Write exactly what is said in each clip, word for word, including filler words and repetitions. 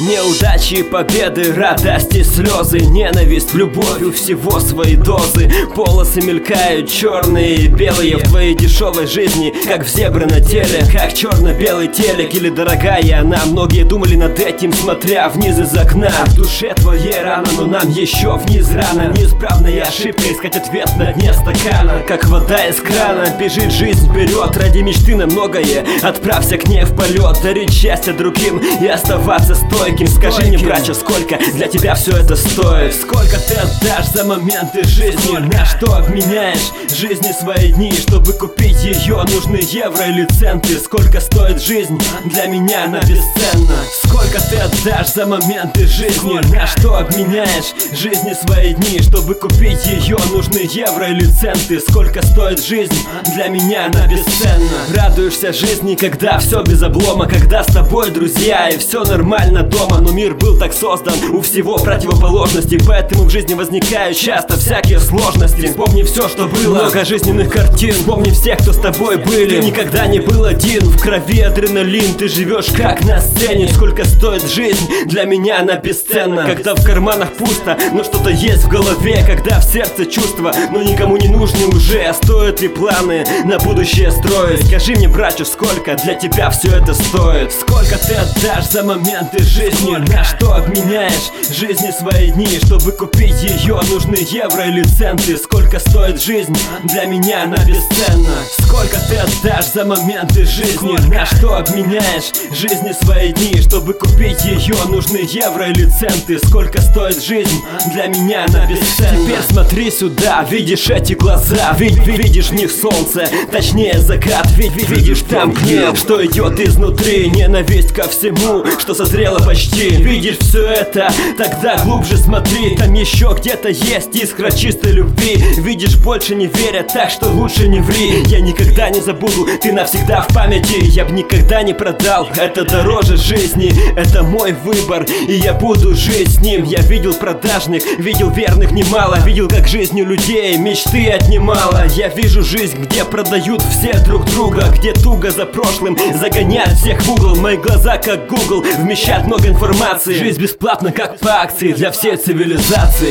Неудачи, победы, радости, слезы, ненависть, любовь, у всего свои дозы. Полосы мелькают, черные и белые в твоей дешевой жизни, как в зебры на теле, как черно-белый телек или дорогая она. Многие думали над этим, смотря вниз из окна. В душе твоей рана, но нам еще вниз рано. Неисправная ошибка, искать ответ на дне стакана. Как вода из крана, бежит жизнь вперед. Ради мечты на многое, отправься к ней в полет. Дарить счастье другим и оставаться стойким. Скажи мне, братья, сколько для тебя все это стоит? Сколько ты отдашь за моменты жизни? На что обменяешь жизни свои дни? Чтобы купить ее, нужны евро или центы. Сколько стоит жизнь? Для меня она бесценна. Сколько ты отдашь за моменты жизни? На что обменяешь жизни свои дни? Чтобы купить ее, нужны евро или центы. Сколько стоит жизнь? Для меня она бесценна. Радуешься жизни, когда все без облома, когда с тобой друзья и все нормально дома. Но мир был так создан, у всего противоположности, поэтому в жизни возникают часто всякие сложности. Вспомни все, что было, много жизненных картин. Вспомни всех, кто с тобой были. Ты никогда не был один, в крови адреналин. Ты живешь как на сцене. Сколько стоит жизнь? Для меня она бесценна. Когда в карманах пусто, но что-то есть в голове. Когда в сердце чувства, но никому не нужны уже. А стоят ли планы на будущее строить? Скажи мне, братья, сколько для тебя все это стоит? Сколько ты отдашь за моменты жизни? На что обменяешь жизни свои дни? Чтобы купить ее, нужны евро или центы. Сколько стоит жизнь? Для меня она бесценна. Сколько ты отдашь за моменты жизни? На что обменяешь жизни свои дни? Чтобы купить ее, нужны евро или центы. Сколько стоит жизнь? Для меня она бесценна. Теперь смотри сюда, видишь эти глаза, Вид видишь в них солнце, точнее закат. Ведь видишь там гнев, что идет изнутри, ненависть ко всему, что созрело почти. Видишь все это? Тогда глубже смотри, там еще где-то есть искра чистой любви. Видишь, больше не верят, так что лучше не ври. Я никогда не забуду, ты навсегда в памяти. Я б никогда не продал, это дороже жизни. Это мой выбор, и я буду жить с ним. Я видел продажных, видел верных немало. Видел, как жизнью людей мечты отнимала. Я вижу жизнь, где продают все друг друга, где туго за прошлым загоняют всех в угол. Мои глаза как Google, вмещают много информации. Жизнь бесплатна, как по акции, для всей цивилизации.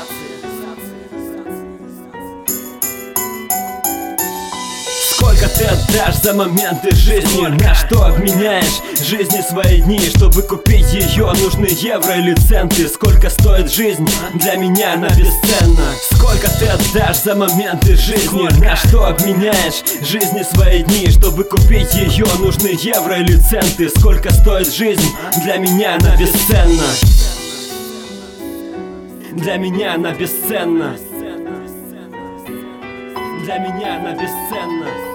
Сколько ты отдашь за моменты жизни? На что обменяешь жизни свои дни? Чтобы купить ее, нужны евро или центы. Сколько стоит жизнь? Для меня она бесценна. Сколько ты отдашь за моменты жизни? На что обменяешь жизни свои дни? Чтобы купить ее, нужны евро или центы. Сколько стоит жизнь? Для меня она бесценна. Для меня она бесценна. Для меня она бесценна.